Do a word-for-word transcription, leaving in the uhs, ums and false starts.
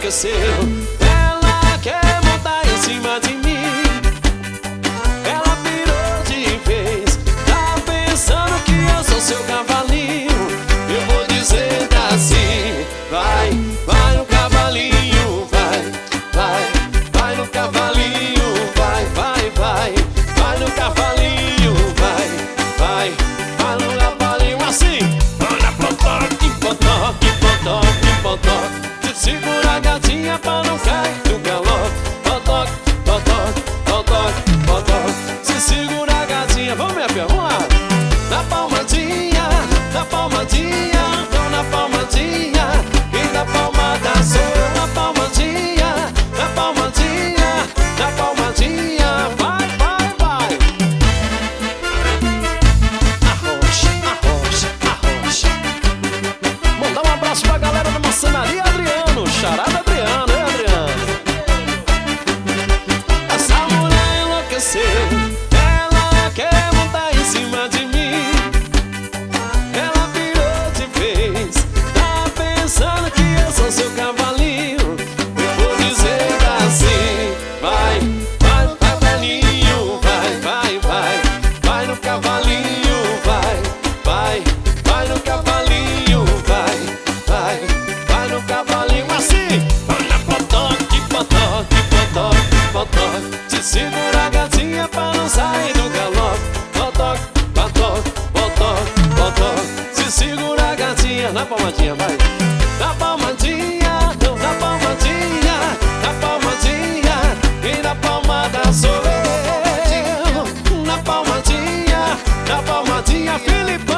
enlouqueceu. Ela quer montar em cima de mim. Ela pirou de vez. Tá pensando que eu sou seu cavalinho. Eu vou dizer assim: vai, vai no cavalinho, vai, vai, vai no cavalinho, vai, vai, vai, vai no cavalinho, vai, vai, vai no cavalinho assim. Olha, potoque, potoque, potoque, potoque. Se segura a gatinha pra não cair no galope. Potoque, potoque, potoque, potoque. Se segura a gatinha, vamos minha filha, vamos lá. Na palmadinha, na palmadinha, tô na palmadinha. E na palmada sou eu, na palmadinha, na palmadinha, na palmadinha. Vai, vai, vai. Arrocha, arrocha, arrocha. Mandar um abraço pra galera da Maçonaria Adriano, Charada Adriano, hein, Adriano? Essa mulher enlouqueceu. Ela quer montar em cima de mim. Ela virou de vez. Tá pensando que eu sou seu cavalinho. Eu vou dizer assim: vai, vai no cavalinho, vai, vai, vai. Vai no cavalinho, vai, vai, vai no cavalinho, vai, vai, vai no cavalinho assim. Olha, potoque, potoque, potoque, potoque. Se segura a gatinha pra não sair do galope. Potoque, potoque, potoque, potoque. Se segura a gatinha na palmadinha, vai. Na palmadinha, não, na palmadinha, na palmadinha. E na palmada sou eu. Na palmadinha, na palmadinha, Felipe.